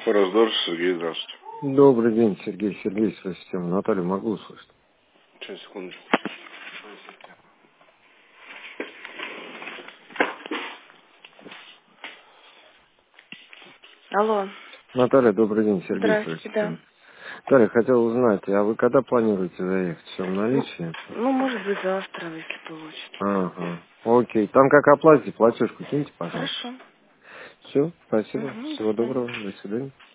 Раздор, Сергей, здравствуйте. Добрый день, Сергей. Сергей, с вашей системы. Наталью могу услышать? Сейчас, секундочку. Алло. Наталья, добрый день, Сергей, с вашей Здравствуйте, да. системы. Наталья, хотел узнать, а вы когда планируете заехать? Все в наличии? Ну, может быть, завтра, если получится. Ага. Окей. Там как оплатите, платежку киньте, пожалуйста. Хорошо. Все, спасибо. Угу, до Всего свидания. доброго. До свидания.